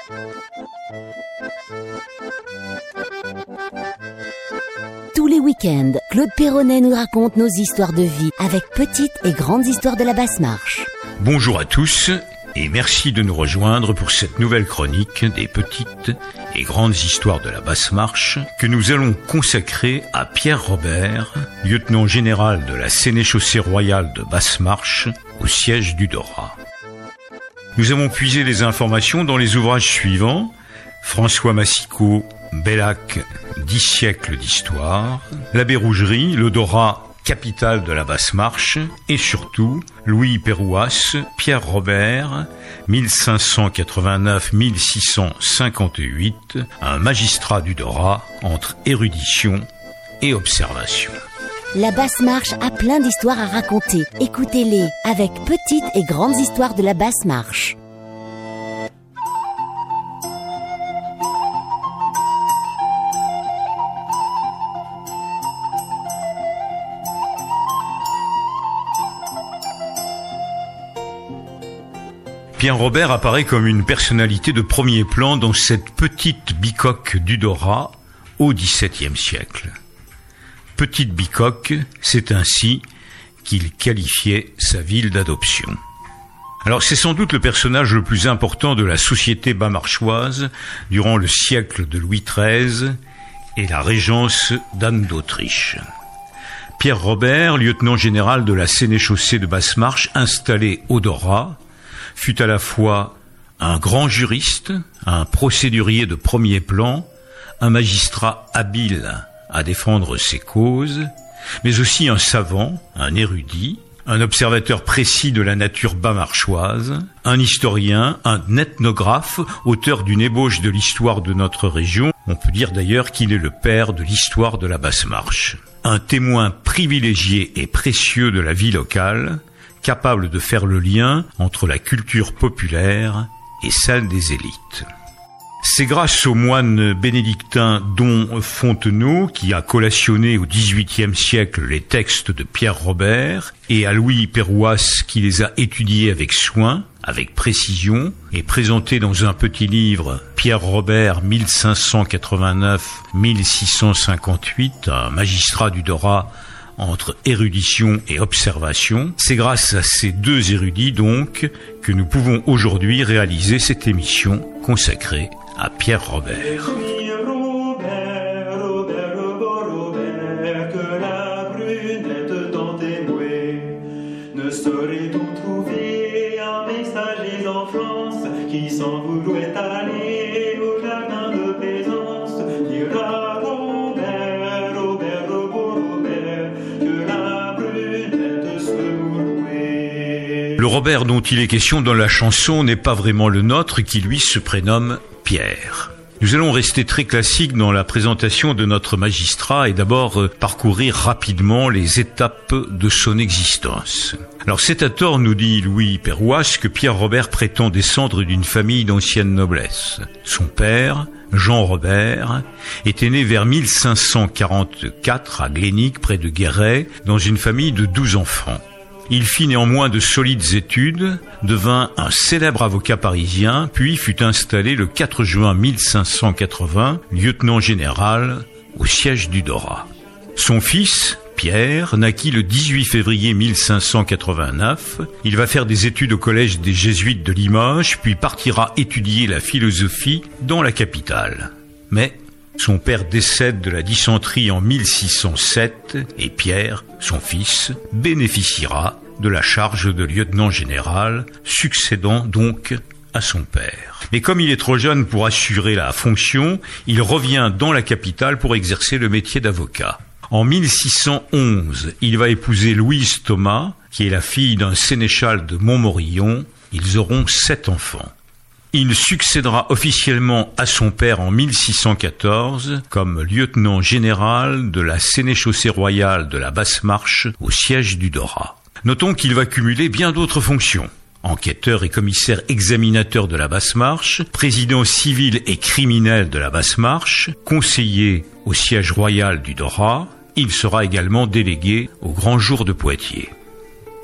Tous les week-ends, Claude Perronnet nous raconte nos histoires de vie avec petites et grandes histoires de la Basse-Marche. Bonjour à tous et merci de nous rejoindre pour cette nouvelle chronique des petites et grandes histoires de la Basse-Marche que nous allons consacrer à Pierre Robert, lieutenant général de la Sénéchaussée royale de Basse-Marche au siège du Dorat. Nous avons puisé les informations dans les ouvrages suivants: François Massicot, Bellac, 10 siècles d'histoire, l'Abbé Rougerie, le Dorat, capitale de la Basse-Marche, et surtout Louis Pérouas, Pierre Robert, 1589-1658, un magistrat du Dorat entre érudition et observation. La Basse-Marche a plein d'histoires à raconter. Écoutez-les avec petites et grandes histoires de la Basse-Marche. Pierre Robert apparaît comme une personnalité de premier plan dans cette petite bicoque du Dorat au XVIIe siècle. Petite bicoque, c'est ainsi qu'il qualifiait sa ville d'adoption. Alors c'est sans doute le personnage le plus important de la société bas-marchoise durant le siècle de Louis XIII et la régence d'Anne d'Autriche. Pierre Robert, lieutenant général de la Sénéchaussée de Basse-Marche, installé au Dorat, fut à la fois un grand juriste, un procédurier de premier plan, un magistrat habile à défendre ses causes, mais aussi un savant, un érudit, un observateur précis de la nature bas-marchoise, un historien, un ethnographe, auteur d'une ébauche de l'histoire de notre région. On peut dire d'ailleurs qu'il est le père de l'histoire de la Basse-Marche. Un témoin privilégié et précieux de la vie locale, capable de faire le lien entre la culture populaire et celle des élites. C'est grâce au moine bénédictin Don Fontenot, qui a collationné au XVIIIe siècle les textes de Pierre Robert, et à Louis Pérouas, qui les a étudiés avec soin, avec précision, et présentés dans un petit livre, Pierre Robert 1589-1658, un magistrat du Dorat entre érudition et observation. C'est grâce à ces deux érudits donc que nous pouvons aujourd'hui réaliser cette émission consacrée à Pierre Robert. Que la brunette tant aimée ne saurait tout trouver un messager en France qui s'en vouloit aller au jardin de plaisance. Dira Robert, Robert, Robert, que la brunette se mourouait. Le Robert dont il est question dans la chanson n'est pas vraiment le nôtre, qui lui se prénomme Pierre. Nous allons rester très classiques dans la présentation de notre magistrat et d'abord parcourir rapidement les étapes de son existence. Alors c'est à tort, nous dit Louis Pérouas, que Pierre Robert prétend descendre d'une famille d'ancienne noblesse. Son père, Jean Robert, était né vers 1544 à Glénic, près de Guéret, dans une famille de 12 enfants. Il fit néanmoins de solides études, devint un célèbre avocat parisien, puis fut installé le 4 juin 1580, lieutenant général au siège du Dorat. Son fils, Pierre, naquit le 18 février 1589. Il va faire des études au collège des Jésuites de Limoges, puis partira étudier la philosophie dans la capitale. Mais son père décède de la dysenterie en 1607 et Pierre, son fils, bénéficiera de la charge de lieutenant général, succédant donc à son père. Mais comme il est trop jeune pour assurer la fonction, il revient dans la capitale pour exercer le métier d'avocat. En 1611, il va épouser Louise Thomas, qui est la fille d'un sénéchal de Montmorillon. Ils auront 7 enfants. Il succédera officiellement à son père en 1614 comme lieutenant général de la Sénéchaussée royale de la Basse-Marche au siège du Dorat. Notons qu'il va cumuler bien d'autres fonctions. Enquêteur et commissaire examinateur de la Basse-Marche, président civil et criminel de la Basse-Marche, conseiller au siège royal du Dorat, il sera également délégué au Grand Jour de Poitiers.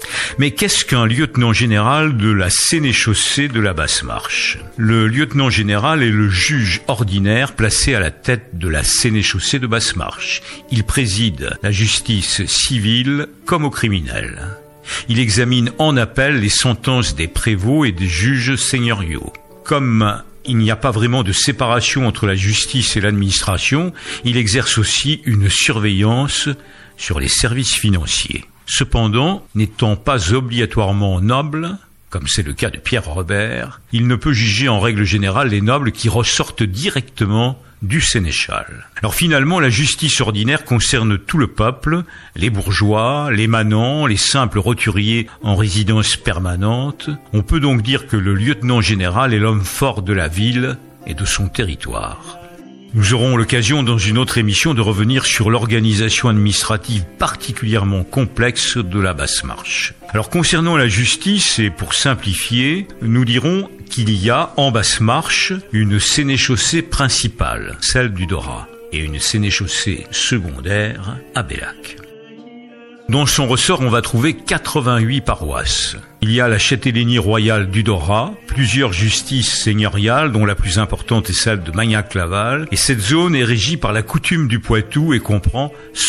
Mais qu'est-ce qu'un lieutenant général de la sénéchaussée de la Basse-Marche? Le lieutenant général est le juge ordinaire placé à la tête de la sénéchaussée de Basse-Marche. Il préside la justice civile comme aux criminels. Il examine en appel les sentences des prévôts et des juges seigneuriaux. Comme il n'y a pas vraiment de séparation entre la justice et l'administration, il exerce aussi une surveillance sur les services financiers. Cependant, n'étant pas obligatoirement noble, comme c'est le cas de Pierre Robert, il ne peut juger en règle générale les nobles qui ressortent directement du sénéchal. Alors finalement, la justice ordinaire concerne tout le peuple, les bourgeois, les manants, les simples roturiers en résidence permanente. On peut donc dire que le lieutenant général est l'homme fort de la ville et de son territoire. Nous aurons l'occasion dans une autre émission de revenir sur l'organisation administrative particulièrement complexe de la Basse-Marche. Alors concernant la justice, et pour simplifier, nous dirons qu'il y a en Basse-Marche une sénéchaussée principale, celle du Dorat, et une sénéchaussée secondaire à Bellac. Dans son ressort, on va trouver 88 paroisses. Il y a la châtellenie royale du Dorat, plusieurs justices seigneuriales, dont la plus importante est celle de Magnac-Laval, et cette zone est régie par la coutume du Poitou et comprend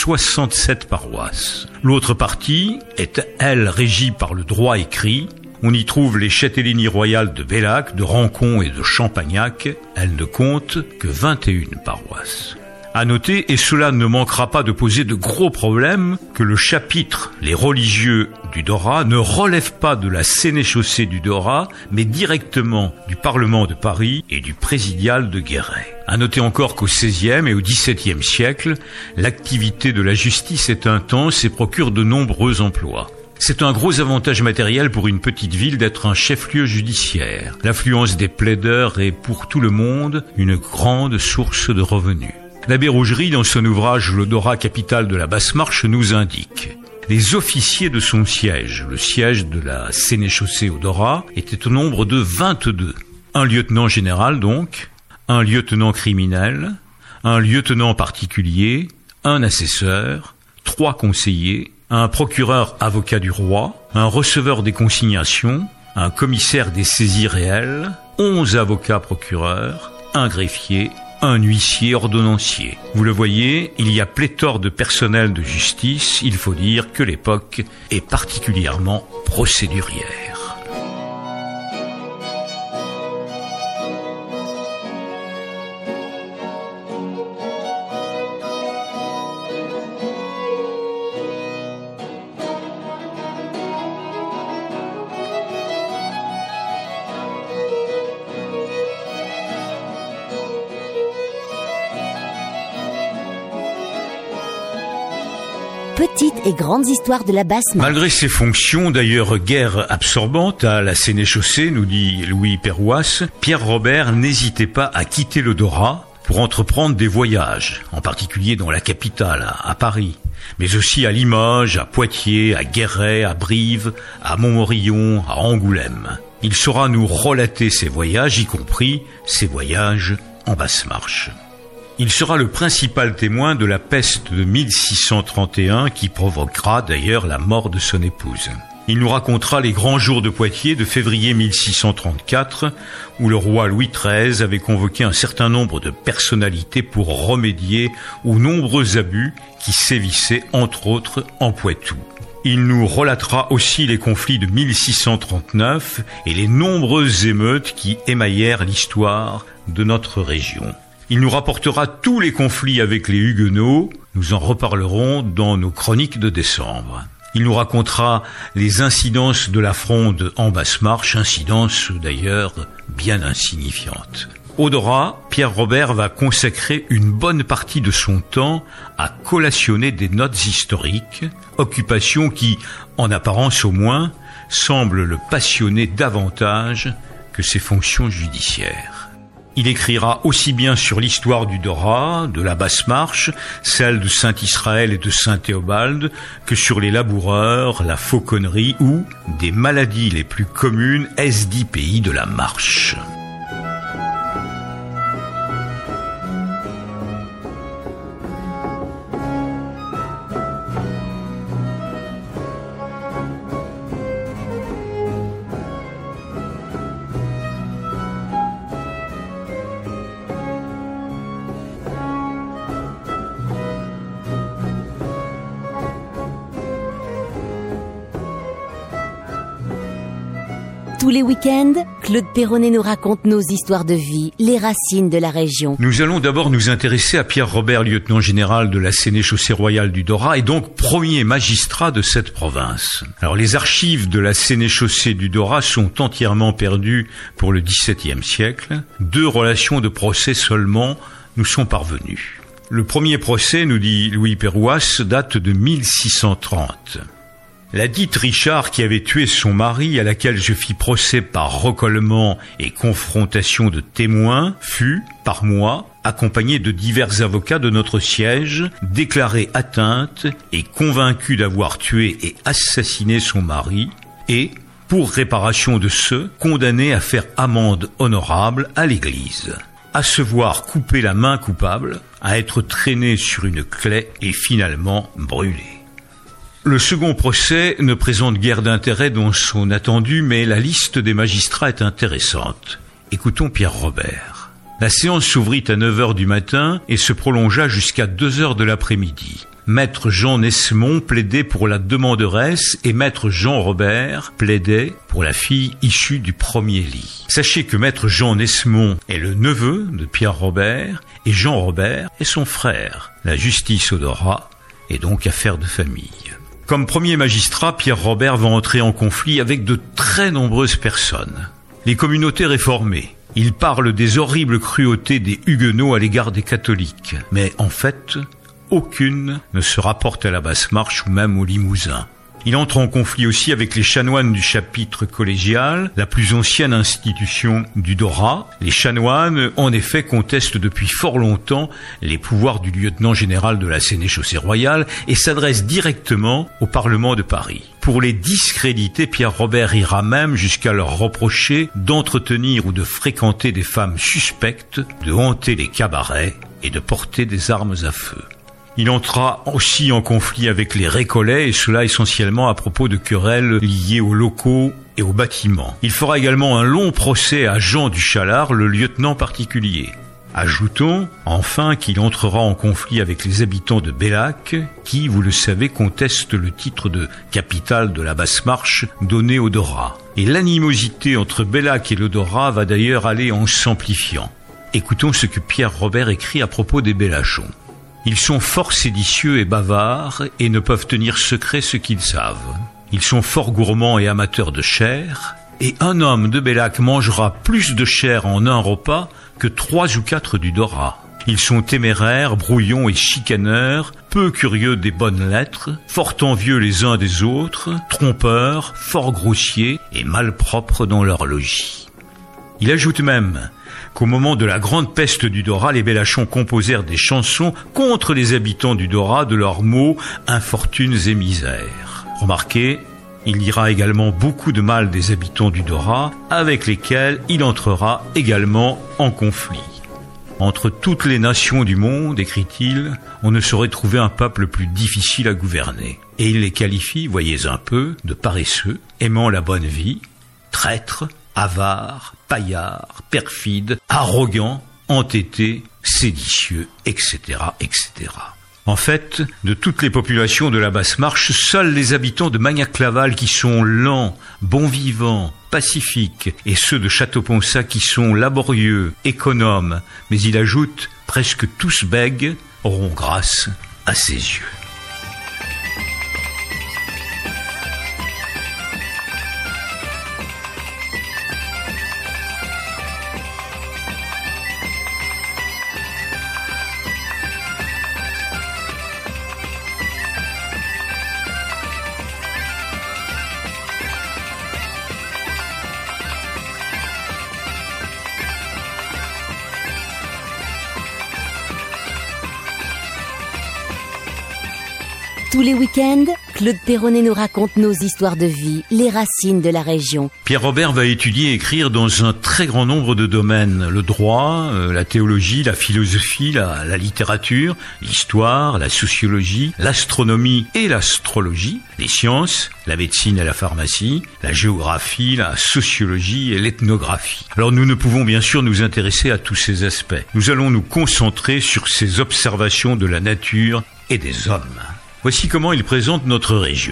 67 paroisses. L'autre partie est, elle, régie par le droit écrit. On y trouve les châtellénies royales de Bellac, de Rancon et de Champagnac. Elles ne comptent que 21 paroisses. À noter, et cela ne manquera pas de poser de gros problèmes, que le chapitre, les religieux du Dorat, ne relève pas de la sénéchaussée du Dorat, mais directement du Parlement de Paris et du présidial de Guéret. À noter encore qu'au XVIe et au XVIIe siècle, l'activité de la justice est intense et procure de nombreux emplois. C'est un gros avantage matériel pour une petite ville d'être un chef-lieu judiciaire. L'affluence des plaideurs est pour tout le monde une grande source de revenus. L'abbé Rougerie, dans son ouvrage « Le Dorat, capitale de la Basse-Marche », nous indique: les officiers de son siège, le siège de la sénéchaussée au Dorat, étaient au nombre de 22. Un lieutenant général donc, un lieutenant criminel, un lieutenant particulier, un assesseur, 3 conseillers, un procureur avocat du roi, un receveur des consignations, un commissaire des saisies réelles, 11 avocats procureurs, un greffier, un huissier ordonnancier. Vous le voyez, il y a pléthore de personnel de justice. Il faut dire que l'époque est particulièrement procédurière. Petites et grandes histoires de la Basse-Marche. Malgré ses fonctions, d'ailleurs guère absorbantes, à la sénéchaussée, nous dit Louis Perroisse, Pierre Robert n'hésitait pas à quitter le Dorat pour entreprendre des voyages, en particulier dans la capitale, à Paris, mais aussi à Limoges, à Poitiers, à Guéret, à Brive, à Montmorillon, à Angoulême. Il saura nous relater ses voyages, y compris ses voyages en Basse-Marche. Il sera le principal témoin de la peste de 1631 qui provoquera d'ailleurs la mort de son épouse. Il nous racontera les grands jours de Poitiers de février 1634 où le roi Louis XIII avait convoqué un certain nombre de personnalités pour remédier aux nombreux abus qui sévissaient entre autres en Poitou. Il nous relatera aussi les conflits de 1639 et les nombreuses émeutes qui émaillèrent l'histoire de notre région. Il nous rapportera tous les conflits avec les Huguenots, nous en reparlerons dans nos chroniques de décembre. Il nous racontera les incidences de la Fronde en Basse-Marche, incidences d'ailleurs bien insignifiantes. Au Dorat, Pierre Robert va consacrer une bonne partie de son temps à collationner des notes historiques, occupation qui, en apparence au moins, semble le passionner davantage que ses fonctions judiciaires. Il écrira aussi bien sur l'histoire du Dorat, de la Basse-Marche, celle de Saint-Israël et de Saint-Théobald, que sur les laboureurs, la fauconnerie ou des maladies les plus communes esdits pays de la Marche. Tous les week-ends, Claude Perronnet nous raconte nos histoires de vie, les racines de la région. Nous allons d'abord nous intéresser à Pierre Robert, lieutenant général de la Sénéchaussée royale du Dorat et donc premier magistrat de cette province. Alors les archives de la Sénéchaussée du Dorat sont entièrement perdues pour le XVIIe siècle. 2 relations de procès seulement nous sont parvenues. Le premier procès, nous dit Louis Pérouas, date de 1630. La dite Richard qui avait tué son mari, à laquelle je fis procès par recollement et confrontation de témoins, fut, par moi, accompagnée de divers avocats de notre siège, déclarée atteinte et convaincue d'avoir tué et assassiné son mari, et, pour réparation de ce, condamnée à faire amende honorable à l'Église, à se voir couper la main coupable, à être traînée sur une claie et finalement brûlée. Le second procès ne présente guère d'intérêt dans son attendu, mais la liste des magistrats est intéressante. Écoutons Pierre Robert. La séance s'ouvrit à 9h du matin et se prolongea jusqu'à 2h de l'après-midi. Maître Jean Nesmond plaidait pour la demanderesse et Maître Jean Robert plaidait pour la fille issue du premier lit. Sachez que Maître Jean Nesmond est le neveu de Pierre Robert et Jean Robert est son frère. La justice au Dorat est donc affaire de famille. Comme premier magistrat, Pierre Robert va entrer en conflit avec de très nombreuses personnes. Les communautés réformées. Il parle des horribles cruautés des Huguenots à l'égard des catholiques. Mais en fait, aucune ne se rapporte à la Basse-Marche ou même au Limousin. Il entre en conflit aussi avec les chanoines du chapitre collégial, la plus ancienne institution du Dorat. Les chanoines, en effet, contestent depuis fort longtemps les pouvoirs du lieutenant général de la Sénéchaussée royale et s'adressent directement au Parlement de Paris. Pour les discréditer, Pierre Robert ira même jusqu'à leur reprocher d'entretenir ou de fréquenter des femmes suspectes, de hanter les cabarets et de porter des armes à feu. Il entra aussi en conflit avec les Récollets, et cela essentiellement à propos de querelles liées aux locaux et aux bâtiments. Il fera également un long procès à Jean du Chalard, le lieutenant particulier. Ajoutons, enfin, qu'il entrera en conflit avec les habitants de Bellac, qui, vous le savez, contestent le titre de capitale de la Basse-Marche donné au Dorat. Et l'animosité entre Bellac et le Dorat va d'ailleurs aller en s'amplifiant. Écoutons ce que Pierre Robert écrit à propos des Bellachons. Ils sont fort séditieux et bavards et ne peuvent tenir secret ce qu'ils savent. Ils sont fort gourmands et amateurs de chair, et un homme de Bellac mangera plus de chair en un repas que 3 ou 4 du Dorat. Ils sont téméraires, brouillons et chicaneurs, peu curieux des bonnes lettres, fort envieux les uns des autres, trompeurs, fort grossiers et malpropres dans leur logis. Il ajoute même qu'au moment de la grande peste du Dorat, les Bellachons composèrent des chansons contre les habitants du Dorat de leurs maux, infortunes et misères. Remarquez, il dira également beaucoup de mal des habitants du Dorat, avec lesquels il entrera également en conflit. Entre toutes les nations du monde, écrit-il, on ne saurait trouver un peuple plus difficile à gouverner. Et il les qualifie, voyez un peu, de paresseux, aimant la bonne vie, traîtres, avares, paillards, perfides, arrogants, entêtés, séditieux, etc., etc. En fait, de toutes les populations de la Basse-Marche, seuls les habitants de Magnac-Laval qui sont lents, bons vivants, pacifiques, et ceux de Châteauponsac qui sont laborieux, économes, mais il ajoute presque tous bègues, auront grâce à ses yeux. Tous les week-ends, Claude Perronnet nous raconte nos histoires de vie, les racines de la région. Pierre Robert va étudier et écrire dans un très grand nombre de domaines. Le droit, la théologie, la philosophie, la littérature, l'histoire, la sociologie, l'astronomie et l'astrologie, les sciences, la médecine et la pharmacie, la géographie, la sociologie et l'ethnographie. Alors nous ne pouvons bien sûr nous intéresser à tous ces aspects. Nous allons nous concentrer sur ces observations de la nature et des hommes. Voici comment il présente notre région.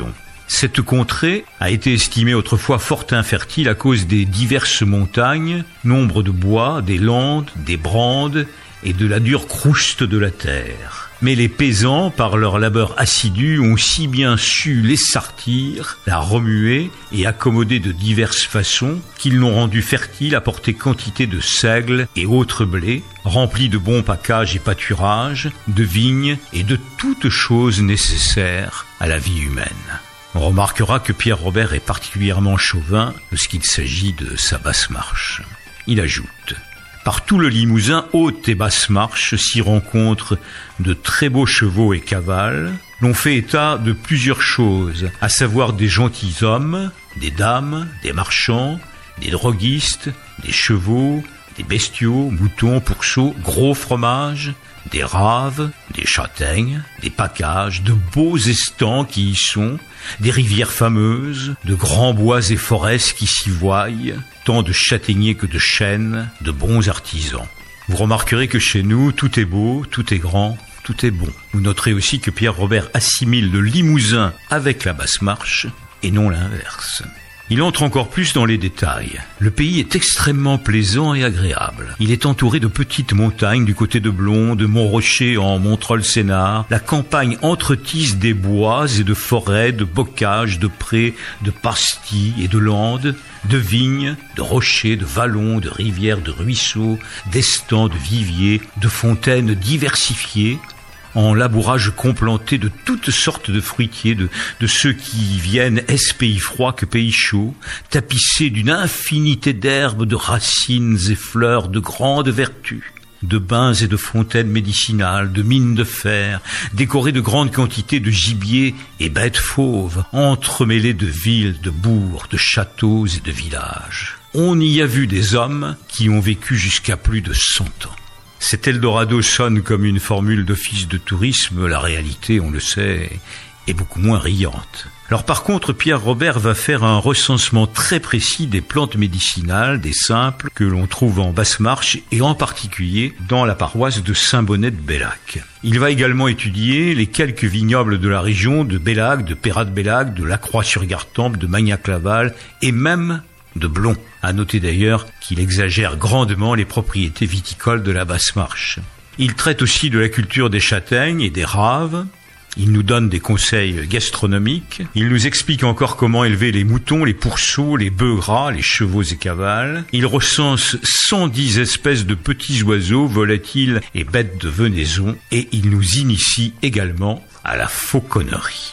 Cette contrée a été estimée autrefois fort infertile à cause des diverses montagnes, nombre de bois, des landes, des brandes et de la dure crouste de la terre. Mais les paysans, par leur labeur assidu, ont si bien su l'essortir, la remuer et accommoder de diverses façons qu'ils l'ont rendue fertile à porter quantité de seigle et autres blés, remplis de bons packages et pâturages, de vignes et de toutes choses nécessaires à la vie humaine. On remarquera que Pierre Robert est particulièrement chauvin lorsqu'il s'agit de sa basse marche. Il ajoute: par tout le Limousin, haute et basse marche, s'y rencontrent de très beaux chevaux et cavales. L'on fait état de plusieurs choses, à savoir des gentilshommes, des dames, des marchands, des droguistes, des chevaux, des bestiaux, moutons, pourceaux, gros fromages, des raves, des châtaignes, des packages, de beaux estans qui y sont, des rivières fameuses, de grands bois et forêts qui s'y voient, tant de châtaigniers que de chênes, de bons artisans. Vous remarquerez que chez nous, tout est beau, tout est grand, tout est bon. Vous noterez aussi que Pierre Robert assimile le Limousin avec la basse marche, et non l'inverse. Il entre encore plus dans les détails. Le pays est extrêmement plaisant et agréable. Il est entouré de petites montagnes du côté de Blon, de Montrocher en Montreuil-Sénart. La campagne entretisse des bois et de forêts, de bocages, de prés, de pastilles et de landes, de vignes, de rochers, de vallons, de rivières, de ruisseaux, d'estans, de viviers, de fontaines diversifiées, en labourage complanté de toutes sortes de fruitiers, de ceux qui viennent est pays froid que pays chaud, tapissés d'une infinité d'herbes, de racines et fleurs de grandes vertus, de bains et de fontaines médicinales, de mines de fer, décorés de grandes quantités de gibier et bêtes fauves, entremêlés de villes, de bourgs, de châteaux et de villages. On y a vu des hommes qui ont vécu jusqu'à plus de 100 ans. Cet Eldorado sonne comme une formule d'office de tourisme, la réalité, on le sait, est beaucoup moins riante. Alors par contre, Pierre Robert va faire un recensement très précis des plantes médicinales, des simples, que l'on trouve en Basse-Marche et en particulier dans la paroisse de Saint-Bonnet-de-Bellac. Il va également étudier les quelques vignobles de la région de Bellac, de Pérat-de-Bellac, de Lacroix-sur-Gartempe, de Magnac-Laval et même de Blon. À noter d'ailleurs qu'il exagère grandement les propriétés viticoles de la Basse-Marche. Il traite aussi de la culture des châtaignes et des raves. Il nous donne des conseils gastronomiques. Il nous explique encore comment élever les moutons, les pourceaux, les bœufs gras, les chevaux et cavales. Il recense 110 espèces de petits oiseaux, volatiles et bêtes de venaison. Et il nous initie également à la fauconnerie.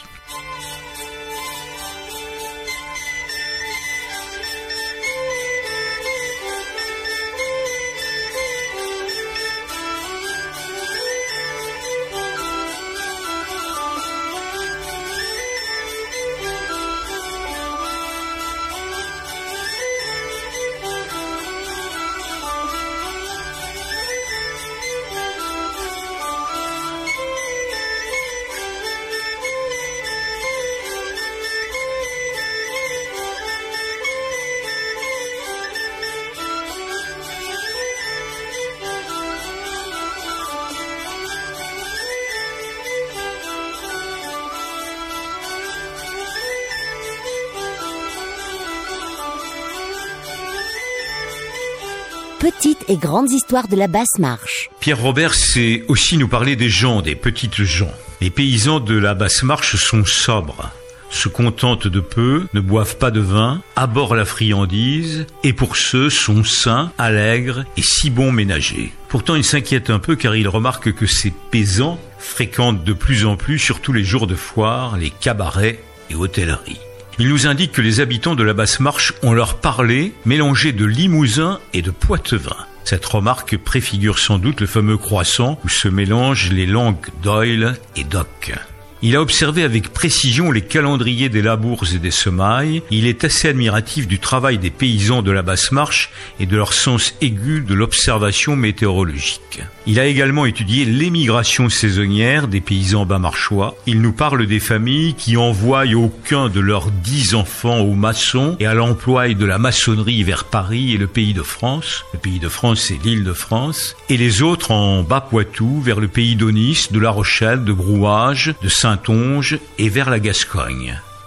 Petites et grandes histoires de la Basse-Marche. Pierre Robert sait aussi nous parler des gens, des petites gens. Les paysans de la Basse-Marche sont sobres, se contentent de peu, ne boivent pas de vin, abhorrent la friandise, et pour ceux sont sains, allègres et si bons ménagers. Pourtant il s'inquiète un peu car il remarque que ces paysans fréquentent de plus en plus, surtout les jours de foire, les cabarets et hôtelleries. Il nous indique que les habitants de la Basse-Marche ont leur parler mélangé de limousin et de poitevin. Cette remarque préfigure sans doute le fameux croissant où se mélangent les langues d'Oil et d'Oc. Il a observé avec précision les calendriers des labours et des semailles. Il est assez admiratif du travail des paysans de la Basse-Marche et de leur sens aigu de l'observation météorologique. Il a également étudié l'émigration saisonnière des paysans bas-marchois. Il nous parle des familles qui envoient aucun de leurs 10 enfants aux maçons et à l'emploi de la maçonnerie vers Paris et le pays de France. Le pays de France, c'est l'île de France. Et les autres en Bas-Poitou, vers le pays d'Aunis, de La Rochelle, de Brouage, de Saintonge et vers la Gascogne.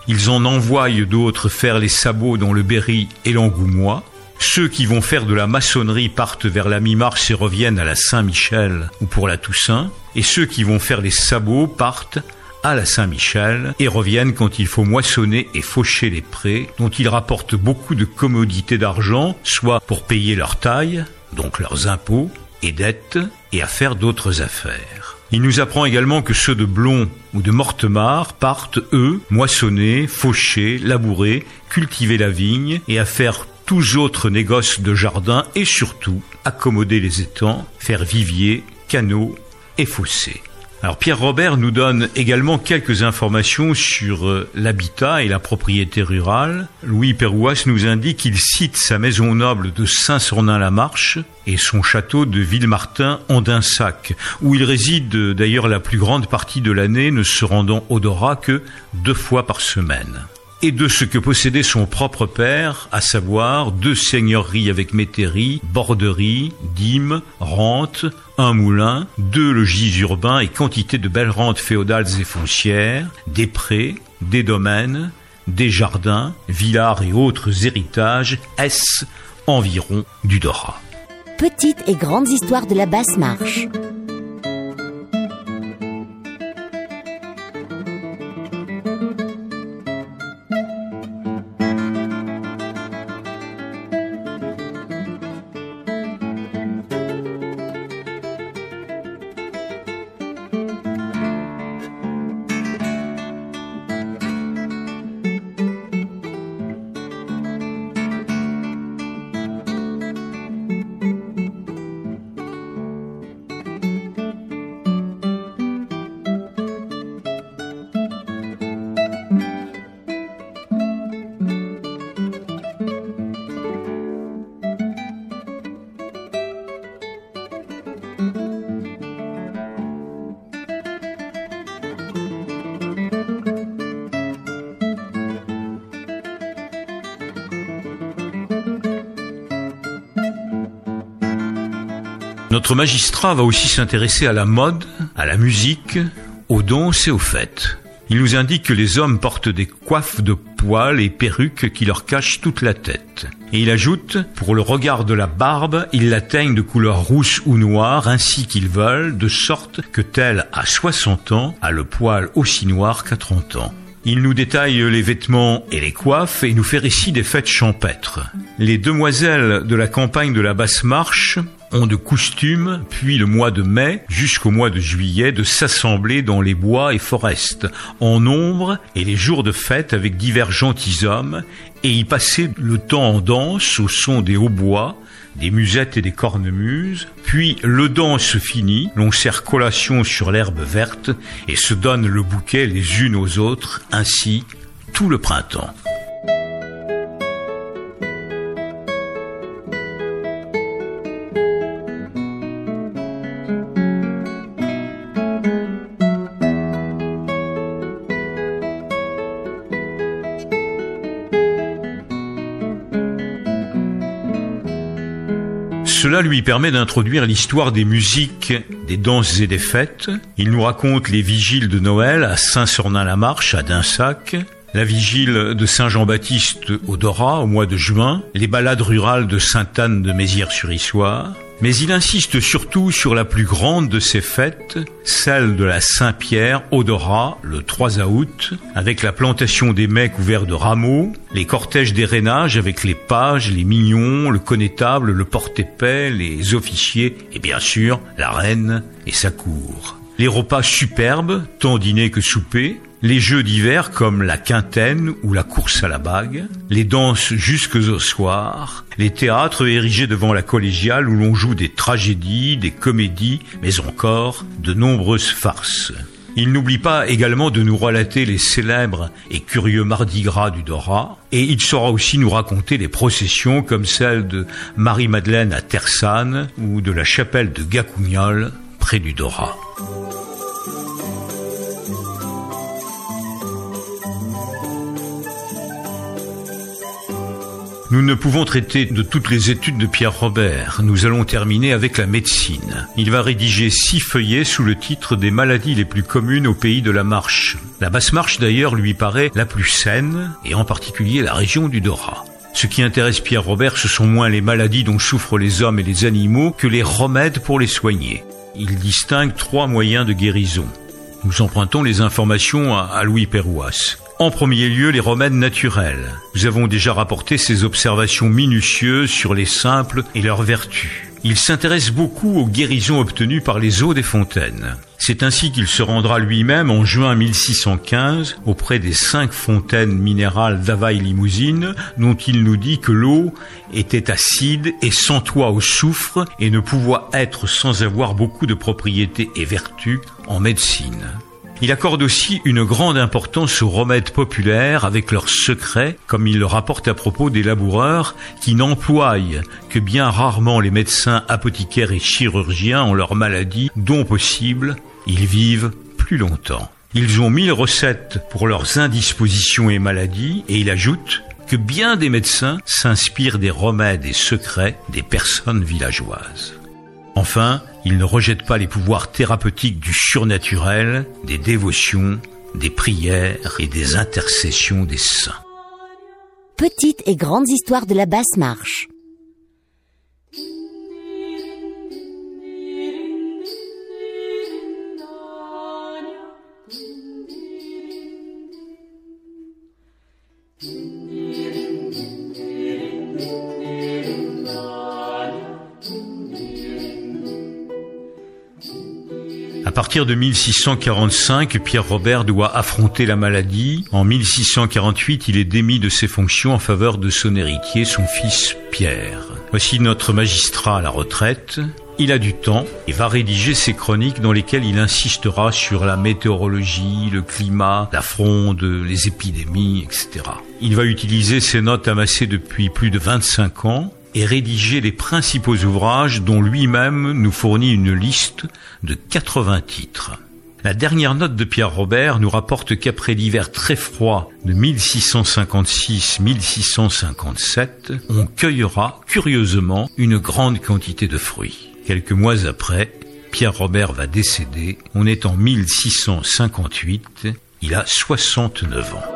Ils en envoient d'autres faire les sabots dans le Berry et l'Angoumois. Ceux qui vont faire de la maçonnerie partent vers la mi-mars et reviennent à la Saint-Michel ou pour la Toussaint. Et ceux qui vont faire les sabots partent à la Saint-Michel et reviennent quand il faut moissonner et faucher les prés, dont ils rapportent beaucoup de commodités d'argent, soit pour payer leur taille, donc leurs impôts et dettes, et à faire d'autres affaires. Il nous apprend également que ceux de Blon ou de Mortemart partent, eux, moissonner, faucher, labourer, cultiver la vigne et à faire tous autres négoces de jardin et surtout accommoder les étangs, faire vivier, canaux et fossés. Alors Pierre Robert nous donne également quelques informations sur l'habitat et la propriété rurale. Louis Perouas nous indique qu'il cite sa maison noble de Saint-Sornin-la-Marche et son château de Villemartin en Dinsac, où il réside d'ailleurs la plus grande partie de l'année, ne se rendant au Dorat que 2 fois par semaine. Et de ce que possédait son propre père, à savoir 2 seigneuries avec métairie, borderie, dîmes, rentes, un moulin, 2 logis urbains et quantité de belles rentes féodales et foncières, des prés, des domaines, des jardins, villas et autres héritages, environ du Dorat. Petites et grandes histoires de la Basse-Marche. Notre magistrat va aussi s'intéresser à la mode, à la musique, aux danses et aux fêtes. Il nous indique que les hommes portent des coiffes de poils et perruques qui leur cachent toute la tête. Et il ajoute, pour le regard de la barbe, ils la teignent de couleur rousse ou noire, ainsi qu'ils veulent, de sorte que tel à 60 ans a le poil aussi noir qu'à 30 ans. Il nous détaille les vêtements et les coiffes et nous fait récit des fêtes champêtres. Les demoiselles de la campagne de la Basse-Marche ont de coutume, puis le mois de mai jusqu'au mois de juillet, de s'assembler dans les bois et forests, en nombre, et les jours de fête avec divers gentilshommes, et y passer le temps en danse au son des hautbois, des musettes et des cornemuses, puis le danse fini, l'on sert collation sur l'herbe verte, et se donne le bouquet les unes aux autres, ainsi tout le printemps. Cela lui permet d'introduire l'histoire des musiques, des danses et des fêtes. Il nous raconte les vigiles de Noël à Saint-Sornin-la-Marche, à Dinsac, la vigile de Saint-Jean-Baptiste au Dorat au mois de juin, les balades rurales de Sainte-Anne de Mézières-sur-Issoire. Mais il insiste surtout sur la plus grande de ces fêtes, celle de la Saint-Pierre au Dorat, le 3 août, avec la plantation des mets couverts de rameaux, les cortèges d'airainage avec les pages, les mignons, le connétable, le porte-épée, les officiers et bien sûr la reine et sa cour. Les repas superbes, tant dîner que souper, les jeux d'hiver comme la quintaine ou la course à la bague, les danses jusqu'au soir, les théâtres érigés devant la collégiale où l'on joue des tragédies, des comédies, mais encore de nombreuses farces. Il n'oublie pas également de nous relater les célèbres et curieux Mardi Gras du Dorat, et il saura aussi nous raconter les processions comme celle de Marie-Madeleine à Tersanne ou de la chapelle de Gacougnol près du Dorat. Nous ne pouvons traiter de toutes les études de Pierre Robert. Nous allons terminer avec la médecine. Il va rédiger 6 feuillets sous le titre des maladies les plus communes au pays de la Marche. La Basse-Marche d'ailleurs lui paraît la plus saine, et en particulier la région du Dorat. Ce qui intéresse Pierre Robert, ce sont moins les maladies dont souffrent les hommes et les animaux que les remèdes pour les soigner. Il distingue 3 moyens de guérison. Nous empruntons les informations à Louis Pérouas. En premier lieu, les remèdes naturels. Nous avons déjà rapporté ses observations minutieuses sur les simples et leurs vertus. Il s'intéresse beaucoup aux guérisons obtenues par les eaux des fontaines. C'est ainsi qu'il se rendra lui-même en juin 1615 auprès des 5 fontaines minérales d'Availle-Limousine, dont il nous dit que l'eau était acide et sentoit au soufre et ne pouvait être sans avoir beaucoup de propriétés et vertus en médecine. Il accorde aussi une grande importance aux remèdes populaires avec leurs secrets, comme il le rapporte à propos des laboureurs qui n'emploient que bien rarement les médecins, apothicaires et chirurgiens en leurs maladies, dont possible, ils vivent plus longtemps. Ils ont 1000 recettes pour leurs indispositions et maladies, et il ajoute que bien des médecins s'inspirent des remèdes et secrets des personnes villageoises. Enfin, il ne rejette pas les pouvoirs thérapeutiques du surnaturel, des dévotions, des prières et des intercessions des saints. Petites et grandes histoires de la Basse-Marche. À partir de 1645, Pierre Robert doit affronter la maladie. En 1648, il est démis de ses fonctions en faveur de son héritier, son fils Pierre. Voici notre magistrat à la retraite. Il a du temps et va rédiger ses chroniques dans lesquelles il insistera sur la météorologie, le climat, la fronde, les épidémies, etc. Il va utiliser ses notes amassées depuis plus de 25 ans et rédiger les principaux ouvrages dont lui-même nous fournit une liste de 80 titres. La dernière note de Pierre Robert nous rapporte qu'après l'hiver très froid de 1656-1657, on cueillera curieusement une grande quantité de fruits. Quelques mois après, Pierre Robert va décéder. On est en 1658, il a 69 ans.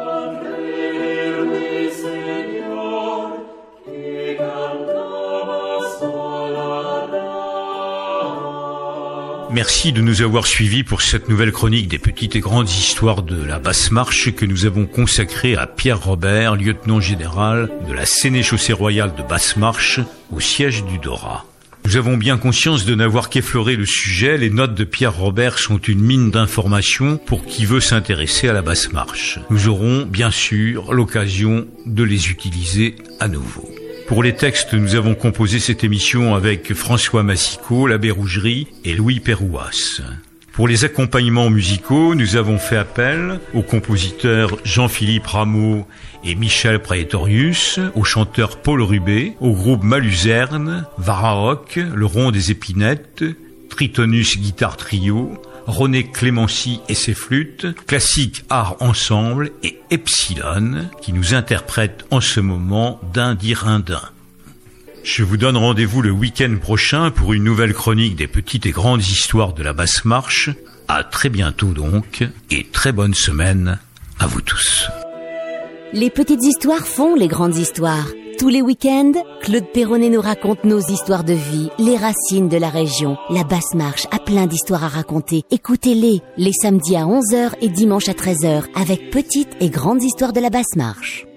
Merci de nous avoir suivis pour cette nouvelle chronique des petites et grandes histoires de la Basse-Marche que nous avons consacrée à Pierre Robert, lieutenant général de la Sénéchaussée royale de Basse-Marche au siège du Dorat. Nous avons bien conscience de n'avoir qu'effleuré le sujet. Les notes de Pierre Robert sont une mine d'informations pour qui veut s'intéresser à la Basse-Marche. Nous aurons bien sûr l'occasion de les utiliser à nouveau. Pour les textes, nous avons composé cette émission avec François Massicot, l'Abbé Rougerie et Louis Pérouas. Pour les accompagnements musicaux, nous avons fait appel aux compositeurs Jean-Philippe Rameau et Michel Praetorius, au chanteur Paul Rubé, au groupe Maluzerne, Vararock, le Rond des Épinettes, Tritonus Guitare Trio, René Clémency et ses flûtes, Classique Art Ensemble et Epsilon, qui nous interprètent en ce moment d'Indirindin. Je vous donne rendez-vous le week-end prochain pour une nouvelle chronique des petites et grandes histoires de la Basse-Marche. À très bientôt donc, et très bonne semaine à vous tous. Les petites histoires font les grandes histoires. Tous les week-ends, Claude Perronnet nous raconte nos histoires de vie, les racines de la région. La Basse-Marche a plein d'histoires à raconter. Écoutez-les, les samedis à 11h et dimanche à 13h, avec petites et grandes histoires de la Basse-Marche.